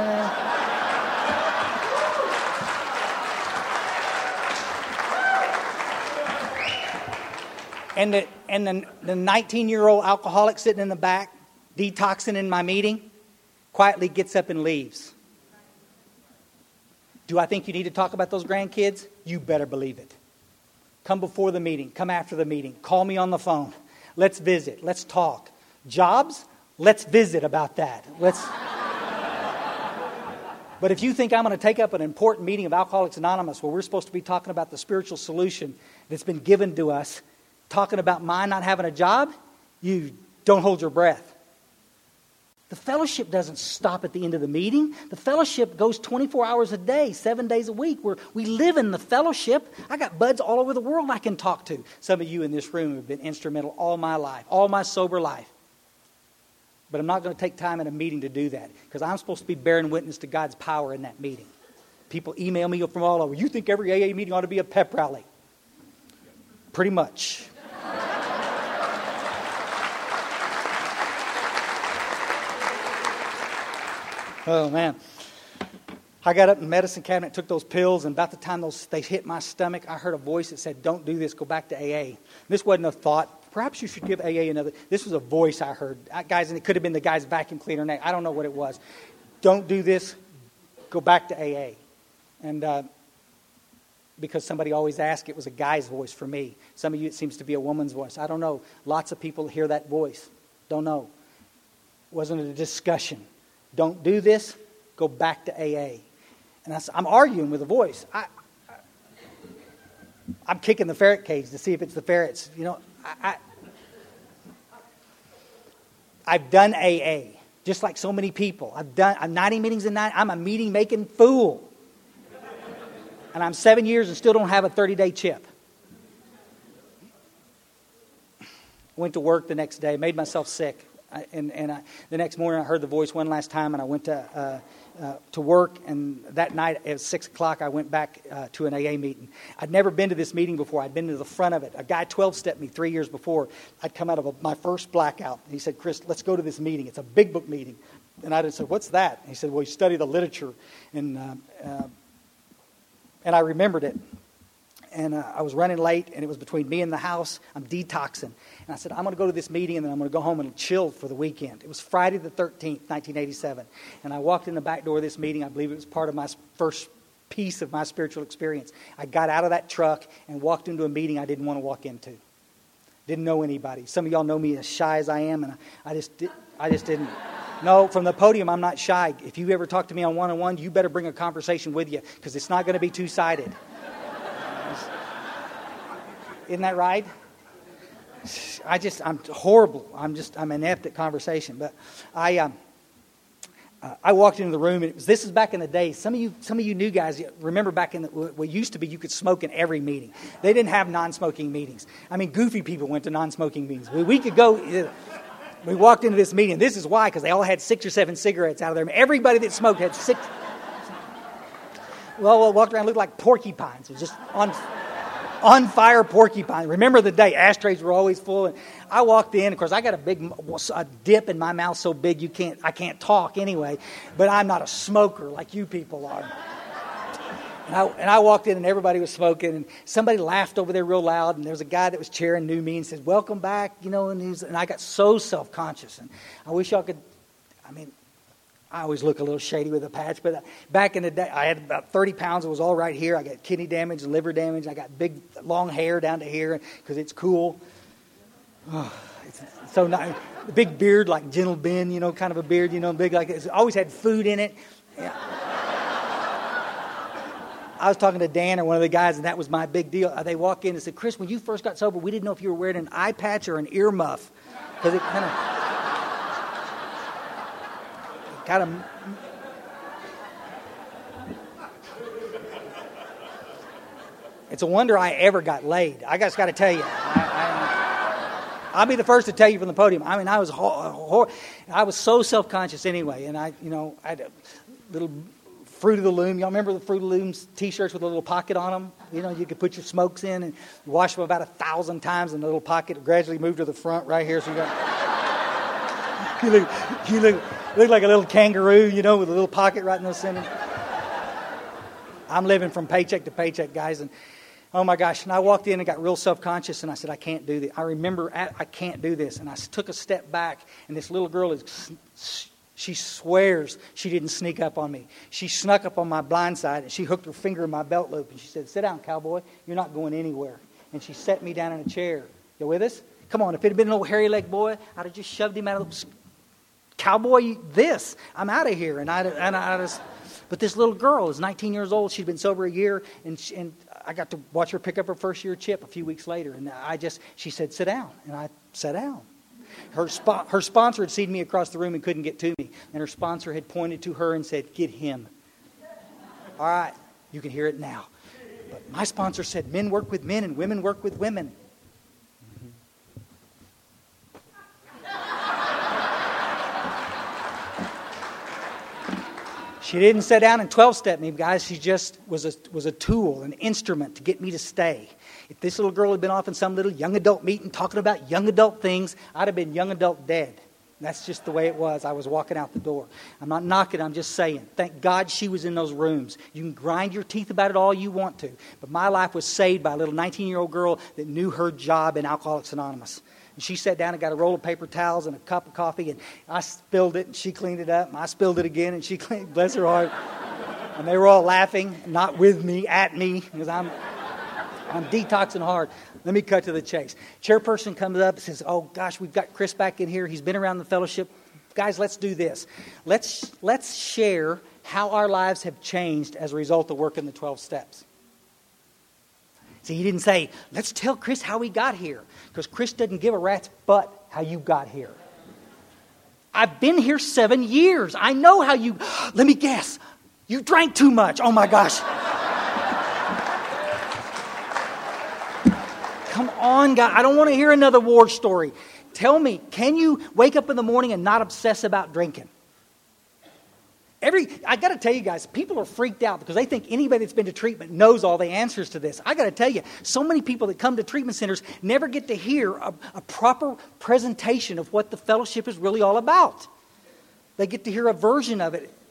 And the 19-year-old alcoholic sitting in the back, detoxing in my meeting, quietly gets up and leaves. Do I think you need to talk about those grandkids? You better believe it. Come before the meeting. Come after the meeting. Call me on the phone. Let's visit. Let's talk. Jobs? Let's visit about that. But if you think I'm going to take up an important meeting of Alcoholics Anonymous where we're supposed to be talking about the spiritual solution that's been given to us, talking about mine not having a job, you don't hold your breath. The fellowship doesn't stop at the end of the meeting. The fellowship goes 24 hours a day, 7 days a week. We live in the fellowship. I got buds all over the world I can talk to. Some of you in this room have been instrumental all my life, all my sober life. But I'm not going to take time in a meeting to do that because I'm supposed to be bearing witness to God's power in that meeting. People email me from all over. You think every AA meeting ought to be a pep rally? Pretty much. Oh, man. I got up in the medicine cabinet, took those pills, and about the time they hit my stomach, I heard a voice that said, don't do this, go back to AA. This wasn't a thought. Perhaps you should give AA another. This was a voice I heard. Guys, and it could have been the guy's vacuum cleaner name. I don't know what it was. Don't do this. Go back to AA. And because somebody always asked, it was a guy's voice for me. Some of you, it seems to be a woman's voice. I don't know. Lots of people hear that voice. Don't know. It wasn't a discussion. Don't do this. Go back to AA. And I'm arguing with the voice. I'm kicking the ferret cage to see if it's the ferrets. You know, I've done AA, just like so many people. I'm 90 meetings in 9. I'm a meeting-making fool. And I'm 7 years and still don't have a 30-day chip. Went to work the next day, made myself sick. The next morning I heard the voice one last time, and I went to work, and that night at 6 o'clock I went back to an AA meeting. I'd never been to this meeting before. I'd been to the front of it. A guy 12-stepped me 3 years before. I'd come out of my first blackout. And he said, Chris, let's go to this meeting. It's a big book meeting. And I said, what's that? And he said, well, you study the literature. And I remembered it. And I was running late, and it was between me and the house. I'm detoxing. And I said, I'm going to go to this meeting, and then I'm going to go home and chill for the weekend. It was Friday the 13th, 1987. And I walked in the back door of this meeting. I believe it was part of my first piece of my spiritual experience. I got out of that truck and walked into a meeting I didn't want to walk into. Didn't know anybody. Some of y'all know me as shy as I am, and I just didn't. No, from the podium, I'm not shy. If you ever talk to me on one-on-one, you better bring a conversation with you, because it's not going to be two-sided. Isn't that right? I'm horrible. I'm inept at conversation. But I walked into the room, and this is back in the day. Some of you new guys remember back in what used to be you could smoke in every meeting. They didn't have non-smoking meetings. I mean, goofy people went to non-smoking meetings. We could go. We walked into this meeting. This is why, because they all had 6 or 7 cigarettes out of there. Everybody that smoked had 6. Well, walked around, looked like porcupines. It was just on fire porcupine. Remember the day ashtrays were always full. And I walked in. Of course, I got a dip in my mouth so big I can't talk anyway. But I'm not a smoker like you people are. And I walked in, and everybody was smoking. And somebody laughed over there real loud. And there was a guy that was chairing knew me and said, "Welcome back," you know. And I got so self-conscious. And I wish y'all could. I mean, I always look a little shady with a patch, but back in the day, I had about 30 pounds. It was all right here. I got kidney damage and liver damage. I got big, long hair down to here because it's cool. Oh, it's so nice. The big beard, like Gentle Ben, you know, kind of a beard, you know, big like it's always had food in it. Yeah. I was talking to Dan or one of the guys, and that was my big deal. They walk in and said, "Chris, when you first got sober, we didn't know if you were wearing an eye patch or an ear muff because it kind of." It's a wonder I ever got laid. I just got to tell you. I'll be the first to tell you from the podium. I mean, I was so self-conscious anyway, and I had a little Fruit of the Loom. Y'all remember the Fruit of the Loom's T-shirts with a little pocket on them? You know, you could put your smokes in and wash them about 1,000 times, and the little pocket gradually moved to the front right here. So you look like a little kangaroo, you know, with a little pocket right in the center. I'm living from paycheck to paycheck, guys, and oh my gosh. And I walked in and got real self-conscious, and I said, I can't do this. I remember I can't do this. And I took a step back, and this little girl she swears she didn't sneak up on me. She snuck up on my blind side, and she hooked her finger in my belt loop, and she said, "Sit down, cowboy. You're not going anywhere." And she set me down in a chair. You with us? Come on. If it had been an old hairy leg boy, I'd have just shoved him out of the cowboy. I'm out of here. And I just But this little girl is 19 years old. She'd been sober a year, and I got to watch her pick up her first year chip a few weeks later. And she said, sit down. And I sat down. Her sponsor had seen me across the room and couldn't get to me. And her sponsor had pointed to her and said, get him. All right, you can hear it now. But my sponsor said, men work with men and women work with women. She didn't sit down and 12-step me, guys. She just was a tool, an instrument to get me to stay. If this little girl had been off in some little young adult meeting talking about young adult things, I'd have been young adult dead. That's just the way it was. I was walking out the door. I'm not knocking, I'm just saying. Thank God she was in those rooms. You can grind your teeth about it all you want to. But my life was saved by a little 19-year-old girl that knew her job in Alcoholics Anonymous. And she sat down and got a roll of paper towels and a cup of coffee, and I spilled it, and she cleaned it up, and I spilled it again, and she cleaned, bless her heart. And they were all laughing, not with me, at me, because I'm detoxing hard. Let me cut to the chase. Chairperson comes up and says, oh gosh, we've got Chris back in here. He's been around the fellowship. Guys, let's do this. Let's share how our lives have changed as a result of working the 12 steps. See, he didn't say, let's tell Chris how he got here. Because Chris doesn't give a rat's butt how you got here. I've been here 7 years. I know how you... Let me guess. You drank too much. Oh my gosh. Come on, guys. I don't want to hear another war story. Tell me, can you wake up in the morning and not obsess about drinking? I got to tell you guys, people are freaked out because they think anybody that's been to treatment knows all the answers to this. I got to tell you, so many people that come to treatment centers never get to hear a proper presentation of what the fellowship is really all about. They get to hear a version of it.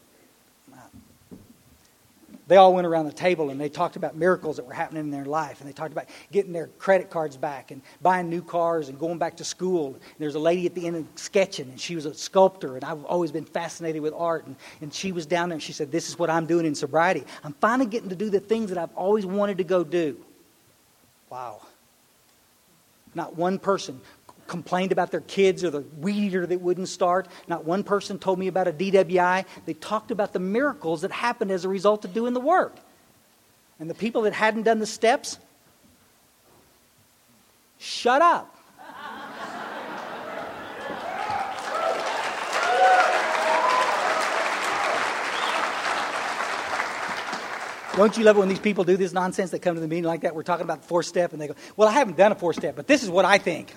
They all went around the table and they talked about miracles that were happening in their life. And they talked about getting their credit cards back and buying new cars and going back to school. And there's a lady at the end of sketching, and she was a sculptor. And I've always been fascinated with art. And she was down there and she said, this is what I'm doing in sobriety. I'm finally getting to do the things that I've always wanted to go do. Wow. Not one person complained about their kids or the weed eater that wouldn't start. Not one person told me about a DWI. They talked about the miracles that happened as a result of doing the work. And the people that hadn't done the steps, shut up. Don't you love it when these people do this nonsense? They come to the meeting like that. We're talking about the 4-step, and they go, well, I haven't done a 4-step, but this is what I think.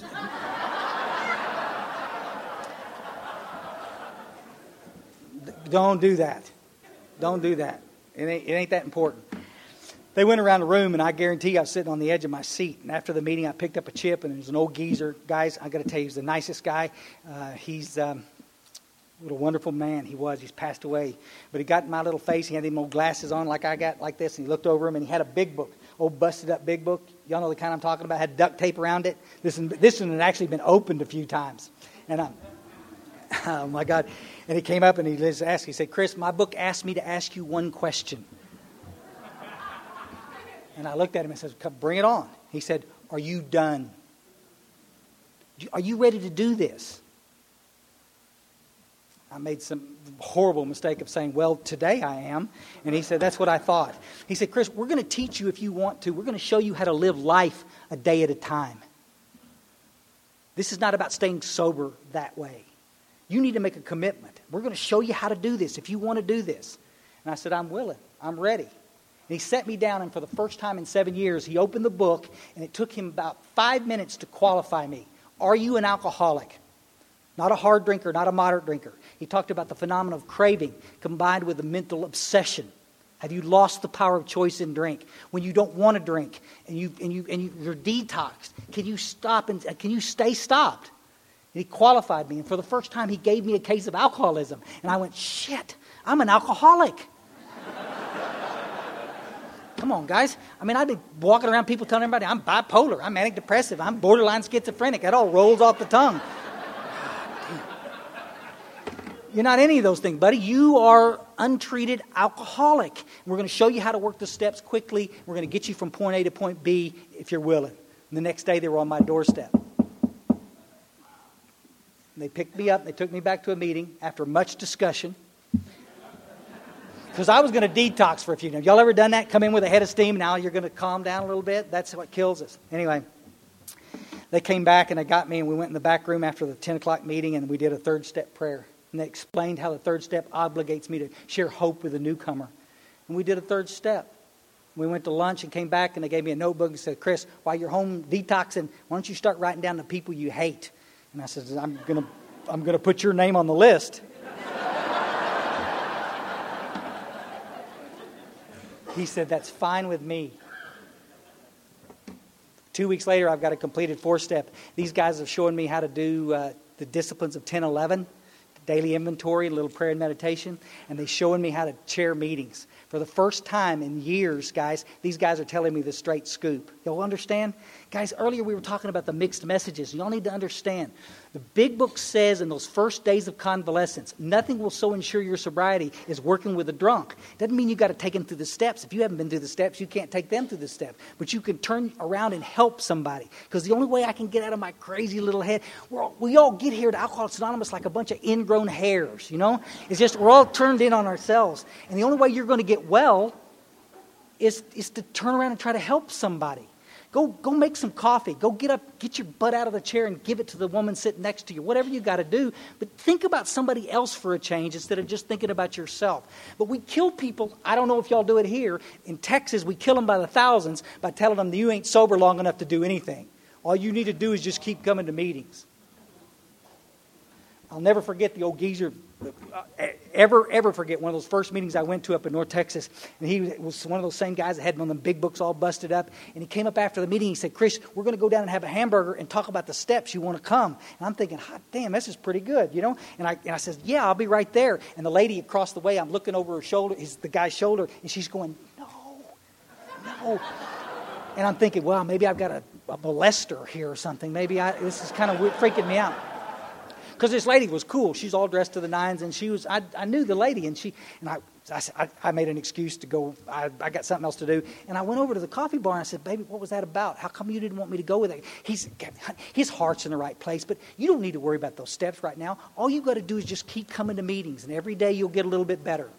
Don't do that. Don't do that. It ain't that important. They went around the room, and I guarantee I was sitting on the edge of my seat. And after the meeting, I picked up a chip, and it was an old geezer. Guys, I got to tell you, he's the nicest guy. He's what a wonderful man he was. He's passed away. But he got in my little face. He had them old glasses on like I got, like this. And he looked over him, and he had a big book, old busted up big book. Y'all know the kind I'm talking about. Had duct tape around it. This one had actually been opened a few times. And oh my God. And he came up and he just asked, he said, Chris, my book asked me to ask you one question. And I looked at him and said, bring it on. He said, are you done? Are you ready to do this? I made some horrible mistake of saying, well, today I am. And he said, that's what I thought. He said, Chris, we're going to teach you if you want to. We're going to show you how to live life a day at a time. This is not about staying sober that way. You need to make a commitment. We're going to show you how to do this if you want to do this. And I said, I'm willing. I'm ready. And he sat me down, and for the first time in 7 years, he opened the book, and it took him about 5 minutes to qualify me. Are you an alcoholic? Not a hard drinker, not a moderate drinker. He talked about the phenomenon of craving combined with a mental obsession. Have you lost the power of choice in drink? When you don't want to drink and you're detoxed, can you stop and can you stay stopped? And he qualified me, and for the first time, he gave me a case of alcoholism, and I went, shit, I'm an alcoholic. Come on, guys. I mean, I've been walking around people telling everybody I'm bipolar, I'm manic depressive, I'm borderline schizophrenic. That all rolls off the tongue. You're not any of those things, buddy. You are untreated alcoholic. We're going to show you how to work the steps quickly. We're going to get you from point A to point B if you're willing. And the next day, they were on my doorstep. And they picked me up. They took me back to a meeting after much discussion. Because I was going to detox for a few days. Y'all ever done that? Come in with a head of steam, now you're going to calm down a little bit? That's what kills us. Anyway, they came back and they got me, and we went in the back room after the 10 o'clock meeting, and we did a third step prayer. And they explained how the third step obligates me to share hope with a newcomer. And we did a third step. We went to lunch and came back, and they gave me a notebook and said, Chris, while you're home detoxing, why don't you start writing down the people you hate? And I said, I'm gonna put your name on the list. He said, that's fine with me. 2 weeks later, I've got a completed 4-step. These guys have shown me how to do the disciplines of 10-11, daily inventory, a little prayer and meditation, and they're showing me how to chair meetings. For the first time in years, guys, these guys are telling me the straight scoop. Y'all understand? Guys, earlier we were talking about the mixed messages. Y'all need to understand. The big book says in those first days of convalescence, nothing will so ensure your sobriety as working with a drunk. Doesn't mean you've got to take them through the steps. If you haven't been through the steps, you can't take them through the steps. But you can turn around and help somebody. Because the only way I can get out of my crazy little head, we all get here to Alcoholics Anonymous like a bunch of ingrown hairs, you know? It's just we're all turned in on ourselves. And the only way you're going to get well is to turn around and try to help somebody. Go make some coffee. Go get up, get your butt out of the chair and give it to the woman sitting next to you. Whatever you got to do. But think about somebody else for a change instead of just thinking about yourself. But we kill people. I don't know if y'all do it here. In Texas, we kill them by the thousands by telling them that you ain't sober long enough to do anything. All you need to do is just keep coming to meetings. I'll never forget the old geezer, ever forget one of those first meetings I went to up in North Texas. And he was one of those same guys that had one of them big books all busted up. And he came up after the meeting. He said, Chris, we're going to go down and have a hamburger and talk about the steps. You want to come? And I'm thinking, hot damn, this is pretty good, you know? And I said, yeah, I'll be right there. And the lady across the way, I'm looking over her shoulder, the guy's shoulder, and she's going, no. And I'm thinking, well, maybe I've got a molester here or something. Maybe this is kind of freaking me out. Because this lady was cool. She's all dressed to the nines, and I knew the lady, and I made an excuse to go. I got something else to do, and I went over to the coffee bar and I said, "Baby, what was that about? How come you didn't want me to go with it?" His heart's in the right place, but you don't need to worry about those steps right now. All you got to do is just keep coming to meetings, and every day you'll get a little bit better.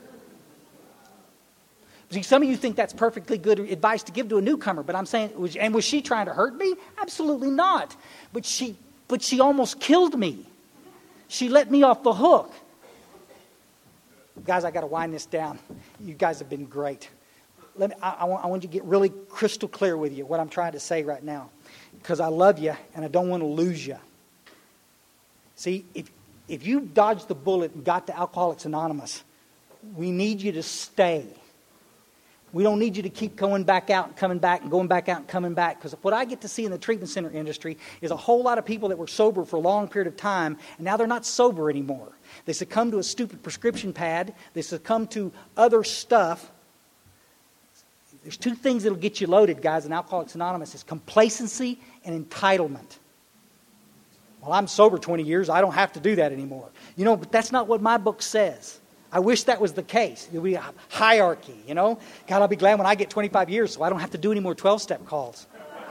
See, some of you think that's perfectly good advice to give to a newcomer, but I'm saying, was she trying to hurt me? Absolutely not. But she almost killed me. She let me off the hook. Guys, I got to wind this down. You guys have been great. I want you to get really crystal clear with you what I'm trying to say right now. Because I love you and I don't want to lose you. See, if you dodged the bullet and got to Alcoholics Anonymous, we need you to stay. We don't need you to keep going back out and coming back and going back out and coming back. Because what I get to see in the treatment center industry is a whole lot of people that were sober for a long period of time, and now they're not sober anymore. They succumb to a stupid prescription pad. They succumb to other stuff. There's two things that will get you loaded, guys, in Alcoholics Anonymous. It's complacency and entitlement. Well, I'm sober 20 years. I don't have to do that anymore. You know, but that's not what my book says. I wish that was the case. There'd be a hierarchy, you know. God, I'll be glad when I get 25 years so I don't have to do any more 12-step calls.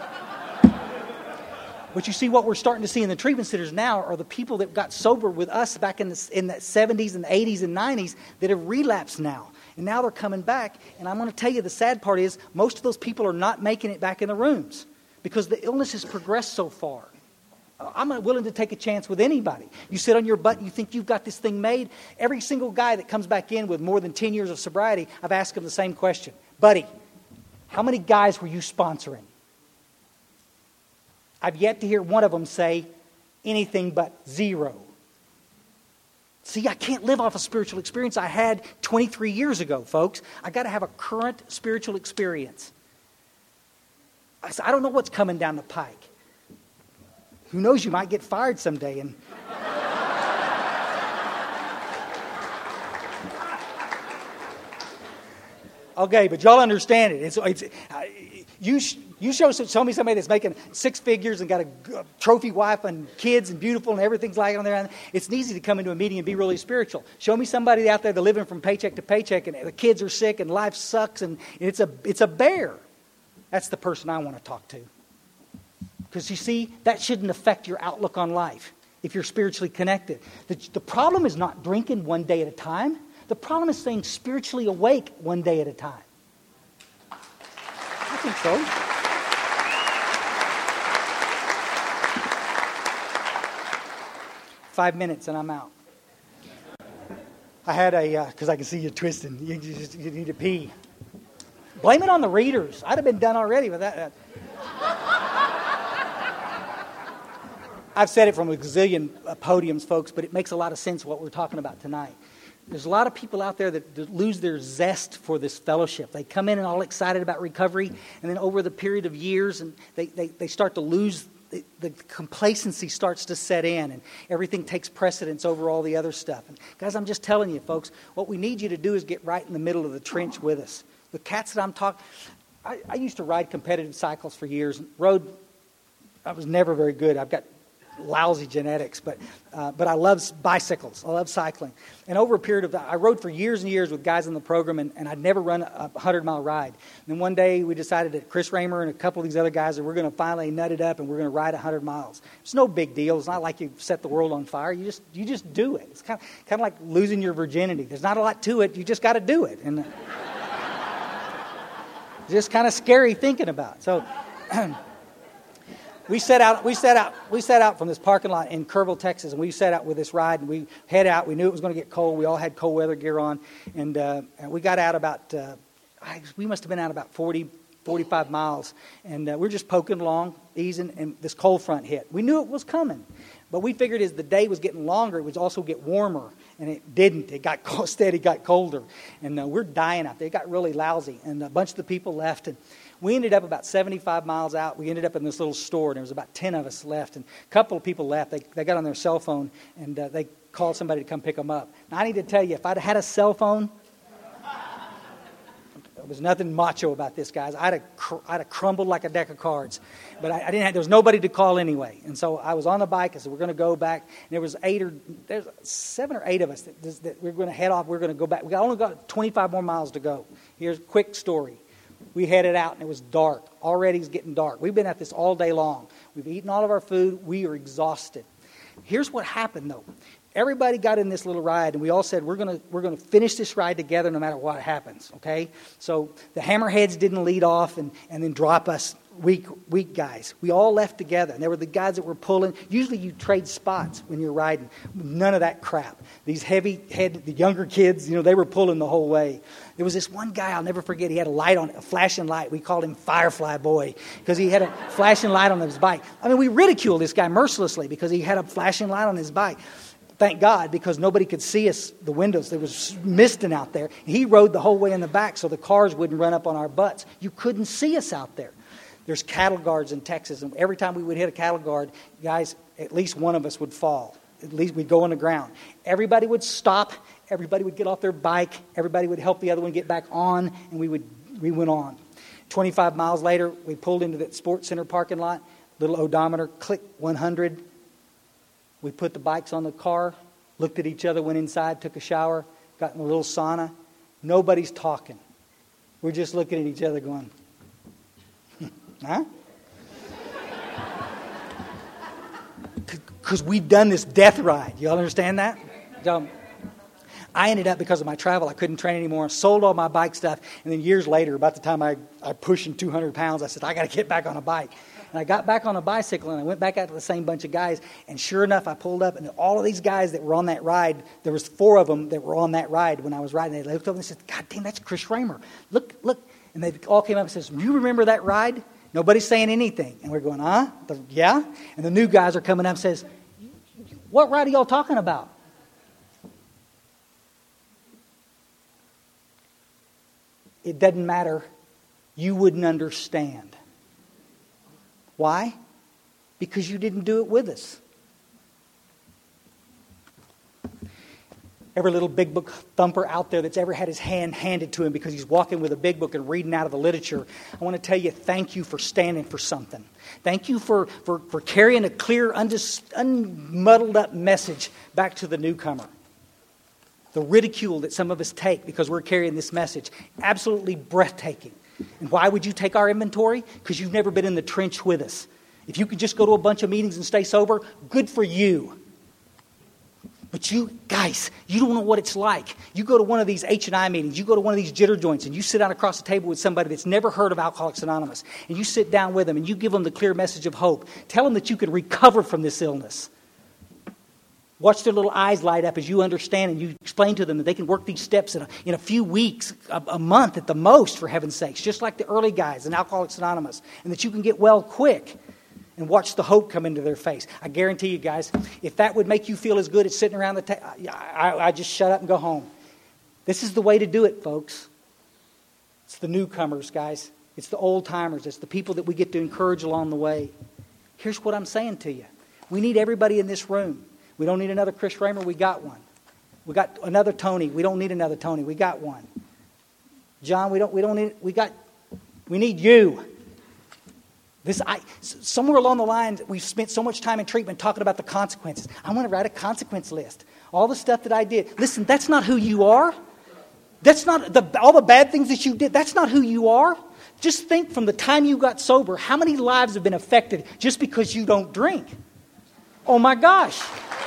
But you see, what we're starting to see in the treatment centers now are the people that got sober with us back in the 70s and 80s and 90s that have relapsed now. And now they're coming back. And I'm going to tell you the sad part is most of those people are not making it back in the rooms because the illness has progressed so far. I'm not willing to take a chance with anybody. You sit on your butt and you think you've got this thing made. Every single guy that comes back in with more than 10 years of sobriety, I've asked him the same question. Buddy, how many guys were you sponsoring? I've yet to hear one of them say anything but 0. See, I can't live off a spiritual experience I had 23 years ago, folks. I got to have a current spiritual experience. I don't know what's coming down the pike. Who knows, you might get fired someday. And okay, but y'all understand it. You show me somebody that's making 6 figures and got a trophy wife and kids and beautiful and everything's like on there. It's easy to come into a meeting and be really spiritual. Show me somebody out there that's living from paycheck to paycheck and the kids are sick and life sucks and it's a bear. That's the person I want to talk to. Because you see, that shouldn't affect your outlook on life if you're spiritually connected. The problem is not drinking one day at a time. The problem is staying spiritually awake one day at a time. I think so. 5 minutes and I'm out. I had because I can see you twisting. You need to pee. Blame it on the readers. I'd have been done already with that. I've said it from a gazillion podiums, folks, but it makes a lot of sense what we're talking about tonight. There's a lot of people out there that lose their zest for this fellowship. They come in and all excited about recovery, and then over the period of years, and they start to lose, the complacency starts to set in, and everything takes precedence over all the other stuff. And guys, I'm just telling you, folks, what we need you to do is get right in the middle of the trench with us. The cats that I'm talking, I used to ride competitive cycles for years. I was never very good. I've got lousy genetics, but I love bicycles. I love cycling. And over a period of time, I rode for years and years with guys in the program, and I'd never run a 100-mile ride. And then one day we decided that Chris Raymer and a couple of these other guys that we're going to finally nut it up and we're going to ride 100 miles. It's no big deal. It's not like you set the world on fire. You just do it. It's kind of like losing your virginity. There's not a lot to it. You just got to do it. And just kind of scary thinking about. So We set out from this parking lot in Kerrville, Texas, and we set out with this ride, and we head out. We knew it was going to get cold. We all had cold weather gear on, and we got out about, we must have been out about 40, 45 miles, and we're just poking along, easing, and this cold front hit. We knew it was coming, but we figured as the day was getting longer, it would also get warmer, and it didn't. It got steady, got colder, and we're dying out there. It got really lousy, and a bunch of the people left, and we ended up about 75 miles out. We ended up in this little store, and there was about 10 of us left. And a couple of people left. They got on their cell phone, and they called somebody to come pick them up. Now, I need to tell you, if I'd had a cell phone, there was nothing macho about this, guys. I'd have crumbled like a deck of cards. But I didn't have, there was nobody to call anyway. And so I was on the bike. I said, we're going to go back. And there's 7 or 8 of us that we're going to head off. We're going to go back. We only got 25 more miles to go. Here's a quick story. We headed out, and it was dark. Already it's getting dark. We've been at this all day long. We've eaten all of our food. We are exhausted. Here's what happened, though. Everybody got in this little ride, and we all said, we're going to finish this ride together no matter what happens, okay? So the hammerheads didn't lead off and then drop us weak guys. We all left together, and there were the guys that were pulling. Usually you trade spots when you're riding. None of that crap. These heavy-headed, the younger kids, they were pulling the whole way. There was this one guy, I'll never forget, he had a flashing light. We called him Firefly Boy because he had a flashing light on his bike. I mean, we ridiculed this guy mercilessly because he had a flashing light on his bike. Thank God, because nobody could see us, the windows. There was misting out there. He rode the whole way in the back so the cars wouldn't run up on our butts. You couldn't see us out there. There's cattle guards in Texas, and every time we would hit a cattle guard, guys, at least one of us would fall. At least we'd go on the ground. Everybody would stop. Everybody would get off their bike. Everybody would help the other one get back on, and we went on. 25 miles later, we pulled into the sports center parking lot. Little odometer, click 100. We put the bikes on the car, looked at each other, went inside, took a shower, got in a little sauna. Nobody's talking. We're just looking at each other going, huh? Because we've done this death ride. You all understand that? So, I ended up, because of my travel, I couldn't train anymore, sold all my bike stuff, and then years later, about the time I pushing 200 pounds, I said, I got to get back on a bike. And I got back on a bicycle, and I went back out to the same bunch of guys, and sure enough, I pulled up, and all of these guys that were on that ride, there was 4 of them that were on that ride when I was riding. They looked over and said, God damn, that's Chris Raymer. Look. And they all came up and said, you remember that ride? Nobody's saying anything. And we're going, huh? Yeah? And the new guys are coming up and says, what ride are y'all talking about? It doesn't matter. You wouldn't understand. Why? Because you didn't do it with us. Every little big book thumper out there that's ever had his hand handed to him because he's walking with a big book and reading out of the literature, I want to tell you, thank you for standing for something. Thank you for carrying a clear, unmuddled up message back to the newcomer. The ridicule that some of us take because we're carrying this message, absolutely breathtaking. And why would you take our inventory? Because you've never been in the trench with us. If you could just go to a bunch of meetings and stay sober, good for you. But you, guys, you don't know what it's like. You go to one of these H&I meetings, you go to one of these jitter joints, and you sit down across the table with somebody that's never heard of Alcoholics Anonymous, and you sit down with them, and you give them the clear message of hope. Tell them that you can recover from this illness. Watch their little eyes light up as you understand, and you explain to them that they can work these steps in a few weeks, a month at the most, for heaven's sakes, just like the early guys in Alcoholics Anonymous, and that you can get well quick. And watch the hope come into their face. I guarantee you guys, if that would make you feel as good as sitting around the table, I just shut up and go home. This is the way to do it, folks. It's the newcomers, guys. It's the old timers. It's the people that we get to encourage along the way. Here's what I'm saying to you. We need everybody in this room. We don't need another Chris Raymer. We got one. We got another Tony. We don't need another Tony. We got one. John, we don't need. We need you. Somewhere along the line, we've spent so much time in treatment talking about the consequences. I want to write a consequence list. All the stuff that I did. Listen, that's not who you are. That's not all the bad things that you did. That's not who you are. Just think from the time you got sober, how many lives have been affected just because you don't drink? Oh my gosh.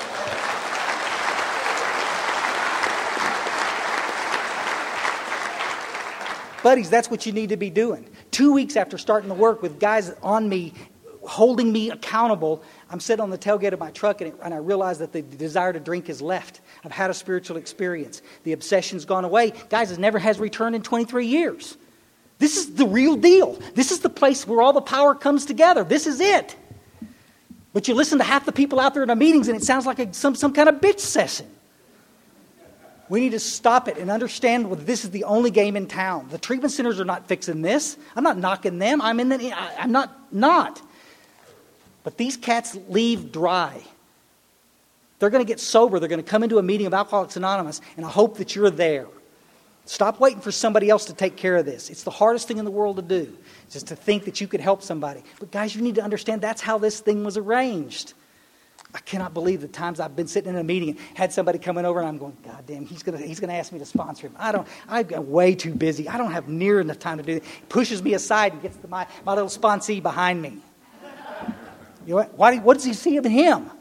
Buddies, that's what you need to be doing. 2 weeks after starting to work with guys on me, holding me accountable, I'm sitting on the tailgate of my truck and I realize that the desire to drink has left. I've had a spiritual experience. The obsession's gone away. Guys, it never has returned in 23 years. This is the real deal. This is the place where all the power comes together. This is it. But you listen to half the people out there in the meetings and it sounds like some kind of bitch session. We need to stop it and understand that this is the only game in town. The treatment centers are not fixing this. I'm not knocking them. I'm not. But these cats leave dry. They're going to get sober. They're going to come into a meeting of Alcoholics Anonymous, and I hope that you're there. Stop waiting for somebody else to take care of this. It's the hardest thing in the world to do, just to think that you could help somebody. But guys, you need to understand that's how this thing was arranged. I cannot believe the times I've been sitting in a meeting and had somebody coming over and I'm going, God damn, he's gonna ask me to sponsor him. I'm way too busy. I don't have near enough time to do it. He pushes me aside and gets my little sponsee behind me. You know what does he see in him?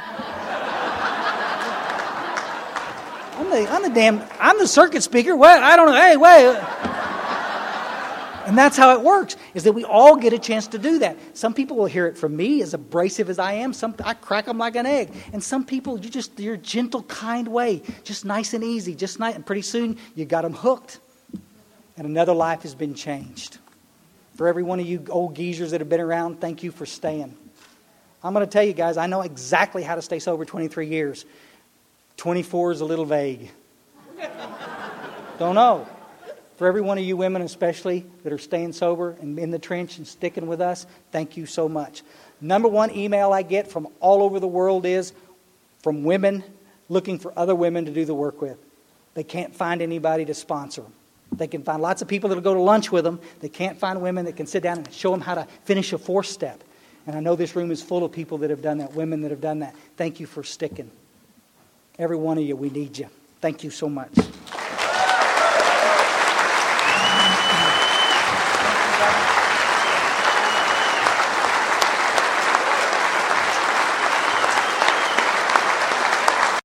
I'm the circuit speaker. What? I don't know. Hey, wait. And that's how it works, is that we all get a chance to do that. Some people will hear it from me, as abrasive as I am. I crack them like an egg. And some people, you're a gentle, kind way, just nice and easy, just nice. And pretty soon, you got them hooked. And another life has been changed. For every one of you old geezers that have been around, thank you for staying. I'm going to tell you guys, I know exactly how to stay sober 23 years. 24 is a little vague. Don't know. For every one of you women especially that are staying sober and in the trench and sticking with us, thank you so much. Number one email I get from all over the world is from women looking for other women to do the work with. They can't find anybody to sponsor them. They can find lots of people that will go to lunch with them. They can't find women that can sit down and show them how to finish a 4th step. And I know this room is full of people that have done that, women that have done that. Thank you for sticking. Every one of you, we need you. Thank you so much.